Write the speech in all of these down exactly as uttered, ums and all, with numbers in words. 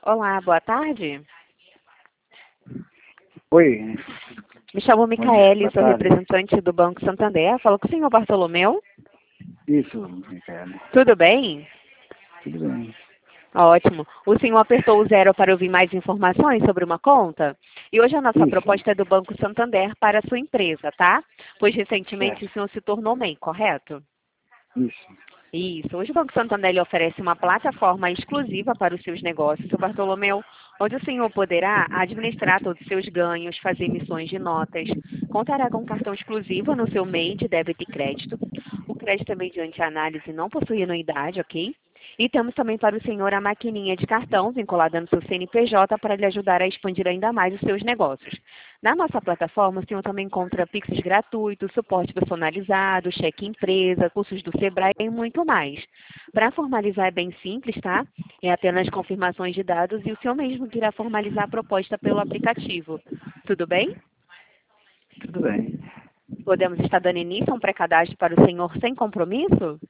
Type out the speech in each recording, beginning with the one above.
Olá, boa tarde. Oi. Me chamo Micaele, Boa sou tarde. representante do Banco Santander. Falo com o senhor Bartolomeu. Isso, Micaele. Tudo bem? Tudo bem. Ótimo. O senhor apertou o zero para ouvir mais informações sobre uma conta? E hoje a nossa Isso. proposta é do Banco Santander para a sua empresa, tá? Pois recentemente Certo. o senhor se tornou M E I, correto? Isso. Isso. Hoje o Banco Santander lhe oferece uma plataforma exclusiva para os seus negócios, seu Bartolomeu, onde o senhor poderá administrar todos os seus ganhos, fazer emissões de notas, contará com um cartão exclusivo no seu M E I de débito e crédito. O crédito é mediante análise, não possui anuidade, ok? E temos também para o senhor a maquininha de cartão vinculada no seu C N P J para lhe ajudar a expandir ainda mais os seus negócios. Na nossa plataforma, o senhor também encontra Pix gratuito, suporte personalizado, cheque empresa, cursos do Sebrae e muito mais. Para formalizar é bem simples, tá? É apenas confirmações de dados e o senhor mesmo que irá formalizar a proposta pelo aplicativo. Tudo bem? Tudo bem. Podemos estar dando início a um pré-cadastro para o senhor sem compromisso?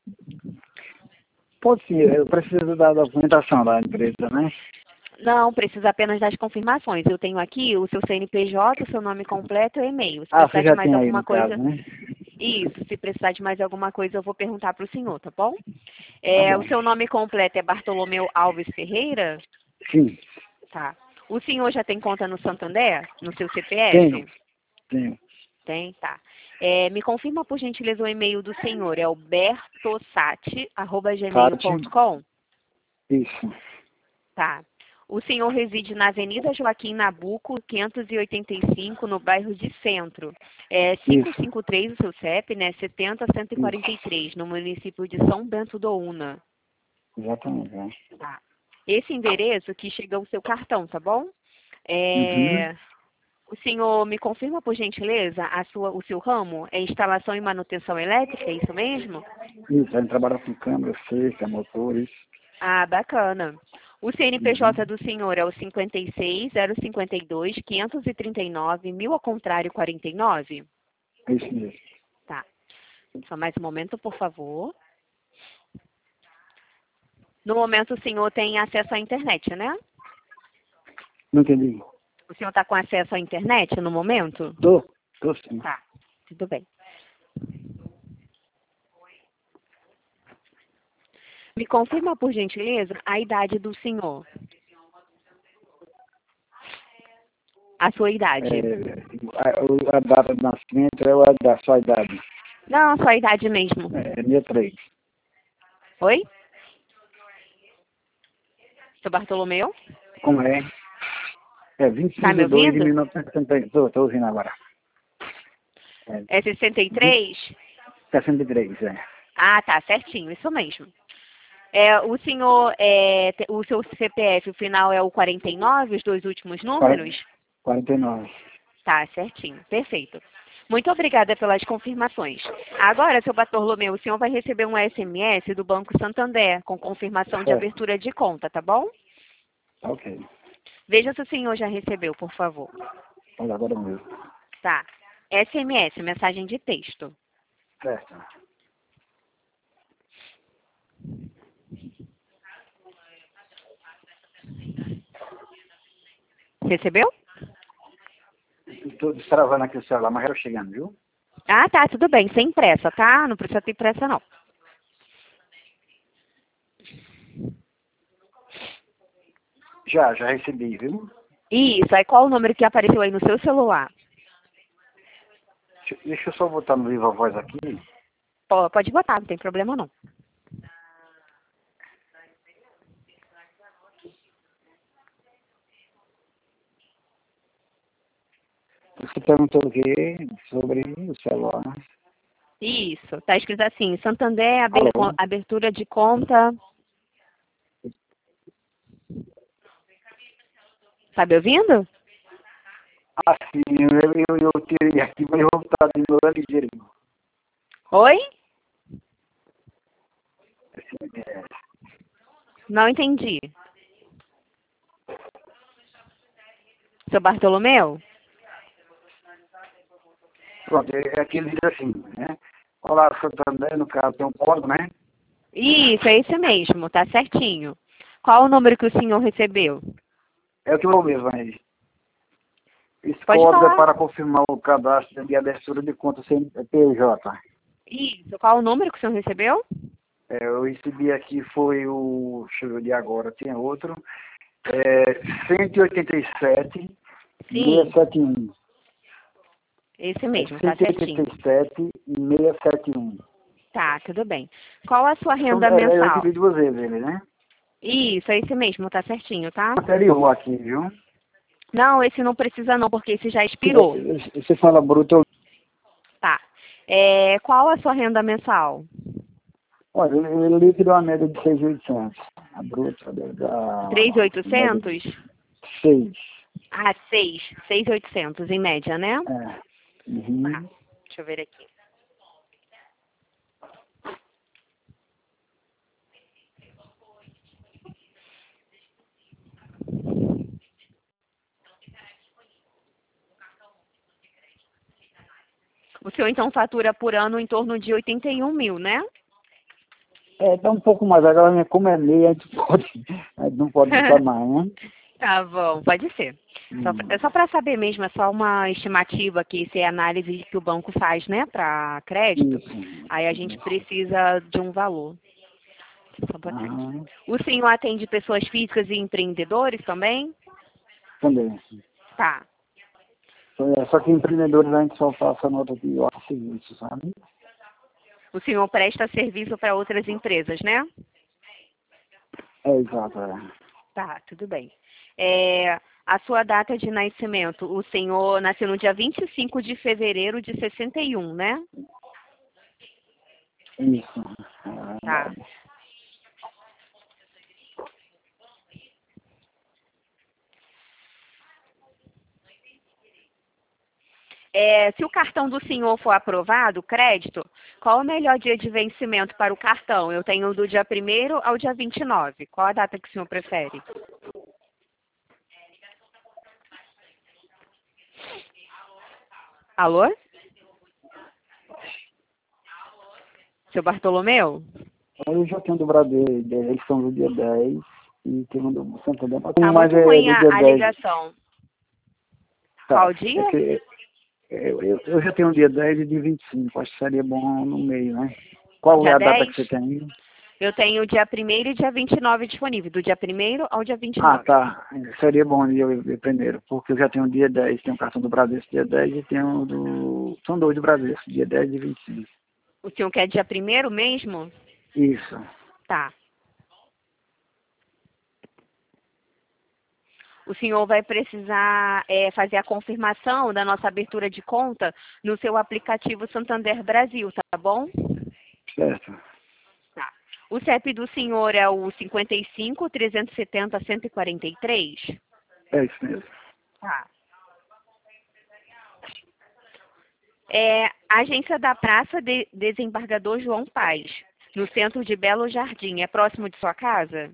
Pode sim, eu preciso da documentação da empresa, né? Não, precisa apenas das confirmações. Eu tenho aqui o seu C N P J, o seu nome completo e o e-mail. Se Ah, precisar você de já mais tem aí alguma no caso, coisa, né? isso. Se precisar de mais alguma coisa, eu vou perguntar para o senhor, tá bom? Tá É, bom. o seu nome completo é Bartolomeu Alves Ferreira? Sim, Tá. O senhor já tem conta no Santander? No seu C P tenho. F? Tenho. Tem, tá. É, me confirma, por gentileza, o e-mail do senhor. É o bertosati arroba gmail ponto Fátima. com? Isso. Tá. O senhor reside na Avenida Joaquim Nabuco, quinhentos e oitenta e cinco, no bairro de Centro. É Isso. quinhentos e cinquenta e três o seu C E P, né? setenta cento e quarenta e três, no município de São Bento do Una. Exatamente, né? Tá. Esse endereço que chega o seu cartão, tá bom? Uhum. É, o senhor me confirma, por gentileza, a sua, o seu ramo é instalação e manutenção elétrica, é isso mesmo? Isso, a gente trabalha com câmera, cerca, motores. Ah, bacana. O C N P J Uhum. do senhor é o cinquenta e seis, zero cinquenta e dois, quinhentos e trinta e nove, mil ao contrário, quarenta e nove? É isso mesmo. Tá. Só mais um momento, por favor. No momento, o senhor tem acesso à internet, né? Não entendi. O senhor está com acesso à internet no momento? Tô. Tô sim. Tá. Tudo bem. Me confirma, por gentileza, a idade do senhor. A sua idade. É, a, o- a data de nascimento é a da sua idade. Não, a sua idade mesmo. É dia três. Oi? Seu Bartolomeu? Como é? É vinte e Tá cinco me de dois de ouvindo? mil novecentos e setenta e três. Estou tô ouvindo agora. É É sessenta e vinte, três? sessenta e três, é. Ah, tá, certinho, isso mesmo. É, o senhor, é, te- o seu C P F, o final é o quarenta e nove, os dois últimos números? quarenta e nove. Tá, certinho, perfeito. Muito obrigada pelas confirmações. Agora, seu Bartolomeu, o senhor vai receber um S M S do Banco Santander com confirmação de Certo. abertura de conta, tá bom? Ok. Veja se o senhor já recebeu, por favor. Olha agora mesmo. Tá. S M S, mensagem de texto. Certo. Recebeu? Estou destravando aqui o celular, mas já estou chegando, viu? Ah, tá, tudo bem, sem pressa, tá? Não precisa ter pressa, não. Já, já recebi, viu? Isso, aí qual o número que apareceu aí no seu celular? Deixa, deixa eu só botar no Viva Voz aqui. Pô, pode botar, não tem problema não. Você perguntou o quê? Sobre o celular. Isso, tá escrito assim, Santander, aber- Alô? abertura de conta. Tá me ouvindo? Ah, sim, eu, eu, eu tirei aqui, mas eu vou botar de novo ligeirinho. Oi? É, Não entendi. Seu Bartolomeu? pronto, é aquele diz assim, né? Olá, Santander, no caso tem um código, né? Isso, é esse mesmo, tá certinho. Qual o número que o senhor recebeu? É o que eu vou mesmo aí. Esse Pode código falar. é para confirmar o cadastro de abertura de conta C N P J. Isso. Qual o número que o senhor recebeu? É, eu recebi aqui, foi o... Deixa eu ver de agora, tem outro. É cento e oitenta e sete, Sim, seiscentos e setenta e um. esse É mesmo, tá cento e oitenta certinho. e sete, seiscentos e setenta e um. Tá, tudo bem. Qual a sua São- renda É, eu mensal? recebi duas vezes ele, né? Isso, é esse mesmo, tá certinho, tá? Anterior aqui, viu? Não, esse não precisa não, porque esse já expirou. Você fala bruto. Tá. É, qual a sua renda mensal? Olha, ele líquido é uma média de seis mil e oitocentos. A bruta três mil e da média de oitocentos? seis. Ah, seis. seis mil e oitocentos em média, né? É. Tá. Uhum. Deixa eu ver aqui. O senhor então fatura por ano em torno de oitenta e um mil, né? É, tá um pouco mais. Agora, né, como é meia, a gente pode, a gente não pode ficar mais, né? Tá bom, pode ser. Só, Hum. é só para saber mesmo, é só uma estimativa que isso é análise que o banco faz, né, para crédito. Isso. Aí a gente precisa de um valor. Deixa eu só botar aqui. Aham. O senhor atende pessoas físicas e empreendedores também? Também. Tá. É, só que empreendedores a gente só passa nota de hora serviço, sabe? O senhor presta serviço para outras empresas, né? É, exato. É. Tá, tudo bem. É, a sua data de nascimento, o senhor nasceu no dia vinte e cinco de fevereiro de sessenta e um, né? Isso. É Tá. verdade. É, se o cartão do senhor for aprovado, crédito, qual o melhor dia de vencimento para o cartão? Eu tenho do dia primeiro ao dia vinte e nove. Qual a data que o senhor prefere? Alô? Seu Bartolomeu? Eu já tenho do Bradesco, da eleição do dia dez e tenho um do Santander, Tá mas muito é ruim do a, dia a dez. ligação. Tá. Qual É dia? que eu, eu, eu já tenho dia dez e dia vinte e cinco, acho que seria bom no meio, né? Qual é Dia a data dez? que você tem? Eu tenho o dia primeiro e dia vinte e nove disponível, do dia primeiro ao dia vinte e Ah, nove. tá. Seria bom dia ver primeiro, porque eu já tenho dia dez, tenho o cartão do Bradesco dia dez e tenho do... São dois do Bradesco, dia dez e vinte e cinco. O senhor quer dia primeiro mesmo? Isso. Tá. O senhor vai precisar é, fazer a confirmação da nossa abertura de conta no seu aplicativo Santander Brasil, tá bom? Certo. Tá. O C E P do senhor é o cinquenta e cinco, trezentos e setenta, cento e quarenta e três? É isso mesmo. Tá. É a agência da Praça de Desembargador João Paz, no centro de Belo Jardim. É próximo de sua casa?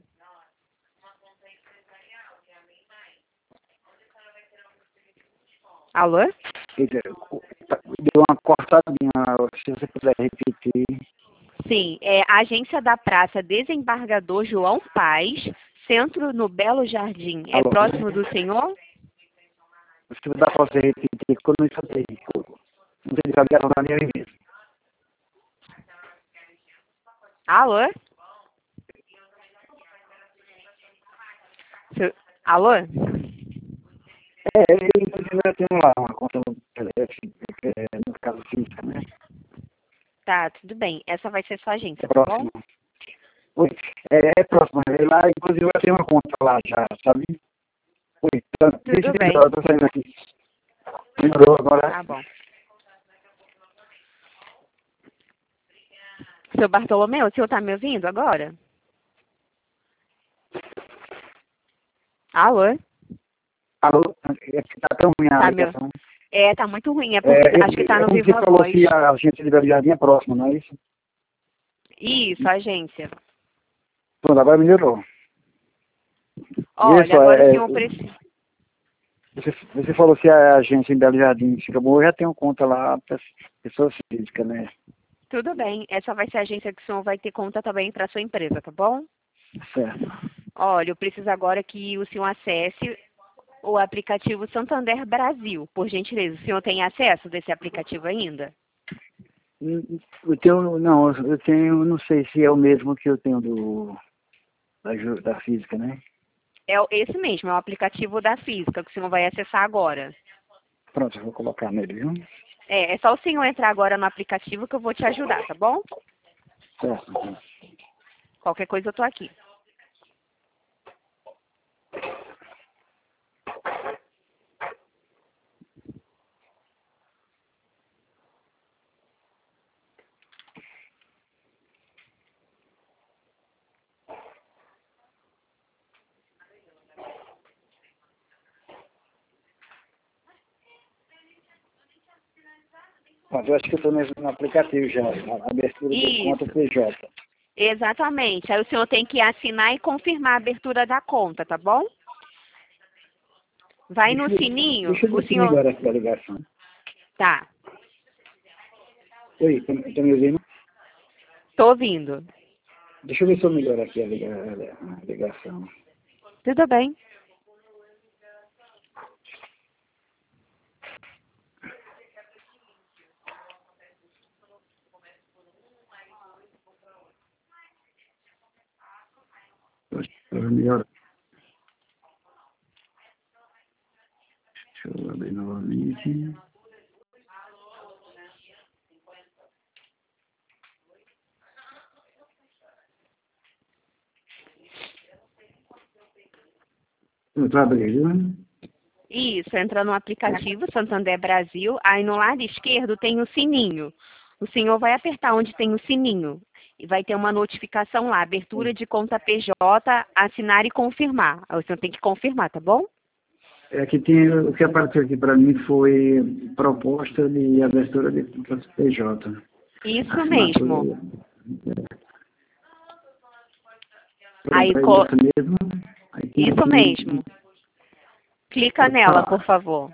Alô? Quer dizer, deu uma cortadinha, se você puder repetir. Sim, é a agência da Praça Desembargador João Paz, centro no Belo Jardim. É Alô? próximo do senhor? Se dá para você repetir, quando eu escutei, não sei se a ligação da minha mesmo. Alô? Seu- Alô? É, eu inclusive eu tenho lá uma conta no telefone, é, no caso física, né? Tá, tudo bem. Essa vai ser sua agência, É tá bom? próximo. Oi, é, é próximo. É lá, inclusive eu tenho uma conta lá já, sabe? Oi, tá, deixa Tudo eu bem. eu tô saindo aqui. Melhorou agora? Tá bom. Seu Bartolomeu, o senhor tá me ouvindo agora? Alô? Alô? É que tá tão ruim a Tá meu... ligação. É, tá muito ruim. É É, porque eu, acho que tá é no como você Viva falou Voz. que a agência de Belo Jardim é próxima, não é isso? Isso, agência. Pronto, agora melhorou. Olha, Isso, agora o é, senhor precisa... você, você falou se a agência em Belo Jardim fica boa, eu já tenho conta lá para pessoas físicas, né? Tudo bem. Essa vai ser a agência que o senhor vai ter conta também para sua empresa, tá bom? Certo. Olha, eu preciso agora que o senhor acesse o aplicativo Santander Brasil, por gentileza. O senhor tem acesso desse aplicativo ainda? Eu tenho, não, eu tenho, não sei se é o mesmo que eu tenho do, da, ju- da física, né? É o- esse mesmo, é o aplicativo da física que o senhor vai acessar agora. Pronto, eu vou colocar nele, viu? É, é só o senhor entrar agora no aplicativo que eu vou te ajudar, tá bom? Certo. Qualquer coisa eu tô aqui. Pronto, eu acho que eu estou no aplicativo já, na abertura de conta Isso, P J. exatamente. Aí o senhor tem que assinar e confirmar a abertura da conta, tá bom? Vai no Deixa, eu- sininho, deixa eu o ver se senhor... melhora aqui a ligação. Tá, Oi, está me ouvindo? tô ouvindo. Deixa eu ver se eu melhoro aqui a, liga, a ligação. Tudo bem. Para melhorar. Deixa eu abrir novamente. Eu estou abrindo. Isso, entra no aplicativo Santander Brasil, aí no lado esquerdo tem o sininho. O senhor vai apertar onde tem o sininho e vai ter uma notificação lá, abertura de conta P J, assinar e confirmar. Aí o senhor tem que confirmar, tá bom? É que tem, o que apareceu aqui para mim foi proposta de abertura de contas P J. Isso Assinatura. mesmo. Pronto, Aí, é co- isso mesmo. Aí tem isso aqui, mesmo. Clica pode nela, por falar. favor.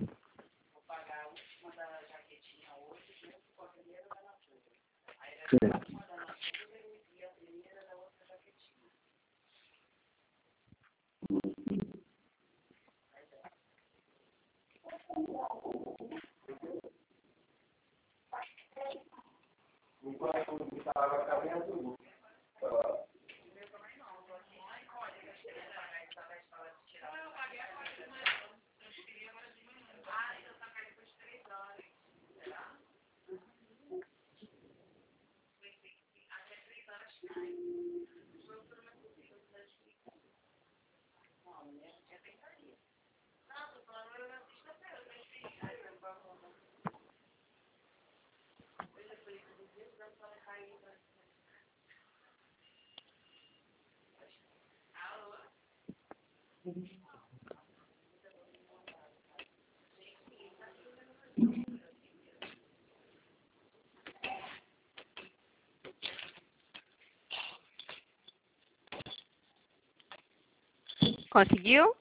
Certo. Conseguiu?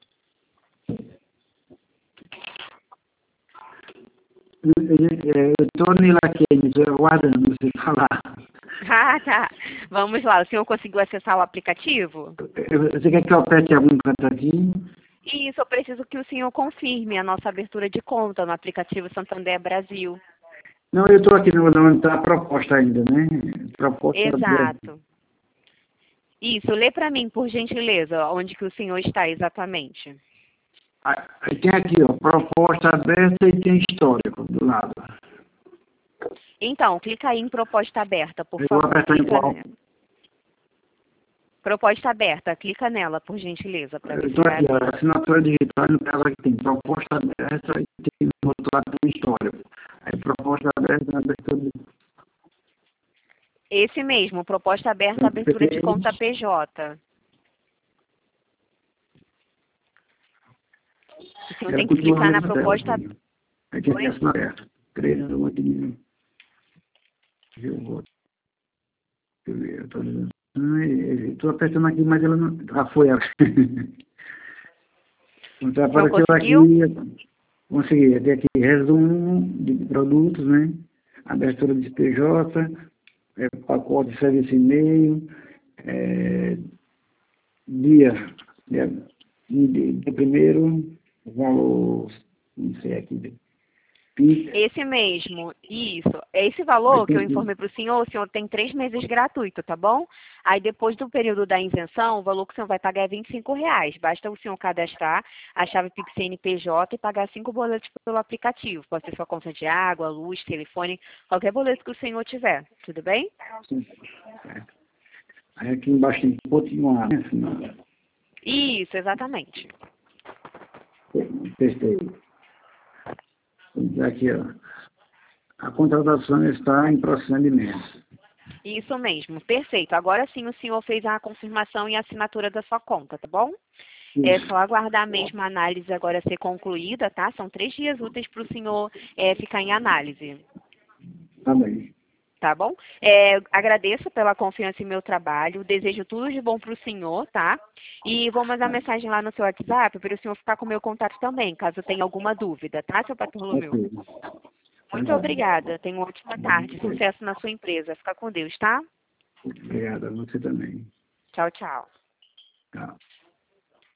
Eu estou nele aqui, estou aguardando você falar. Ah, tá. Vamos lá. O senhor conseguiu acessar o aplicativo? Você quer que eu aperte algum contatinho? Isso, eu preciso que o senhor confirme a nossa abertura de conta no aplicativo Santander Brasil. Não, eu estou aqui no onde está a proposta ainda, né? Proposta aberta. Exato. Isso, lê para mim, por gentileza, onde que o senhor está exatamente. Aí tem aqui, ó, proposta aberta e tem histórico do lado. Então, clica aí em proposta aberta, por Eu vou favor. apertar em Clica qual? nela. Proposta aberta, clica nela, por gentileza, para Eu ver se estou vai aqui, ó, abrir. assinatura digital, no caso aqui tem proposta aberta e tem no outro lado tem histórico. Aí proposta aberta na abertura de Esse mesmo, proposta aberta, abertura de conta P J. O senhor ela tem que continua na clicar na mesma tela proposta... aqui. Aí tem Oi? essa aberta. Criando uma de eu vou deixa eu ver, atualização. Estou apertando aqui, mas ela não. Ah, foi ela. Então O senhor apareceu conseguiu? aqui, consegui, tem aqui resumo de produtos, né? Abertura de P J, é, pacote de serviço e-mail, é, dia, dia, dia, dia primeiro, o valor, não sei aqui, Pix. Esse mesmo, isso. É esse valor que eu informei para o senhor, o senhor tem três meses gratuito, tá bom? Aí depois do período da isenção, o valor que o senhor vai pagar é vinte e cinco reais. Basta o senhor cadastrar a chave Pix C N P J e pagar cinco boletos pelo aplicativo. Pode ser sua conta de água, luz, telefone, qualquer boleto que o senhor tiver. Tudo bem? Sim. Aí aqui embaixo tem que continuar, né? Senão... Isso, exatamente. Testei. Aqui, ó. A contratação está em procedimento. Isso mesmo, perfeito. Agora sim o senhor fez a confirmação e a assinatura da sua conta, tá bom? Sim. É só aguardar mesmo a análise agora ser concluída, tá? São três dias úteis para o senhor é, ficar em análise. Tá bem. Tá bom? É, agradeço pela confiança em meu trabalho, desejo tudo de bom para o senhor, tá? E vou mandar mensagem lá no seu WhatsApp para o senhor ficar com o meu contato também, caso tenha alguma dúvida, tá, seu Bartolomeu? Ok. Muito obrigada. Tenha uma ótima tarde. Sucesso na sua empresa. Fica com Deus, tá? Obrigado a você também. Tchau, tchau. Tchau.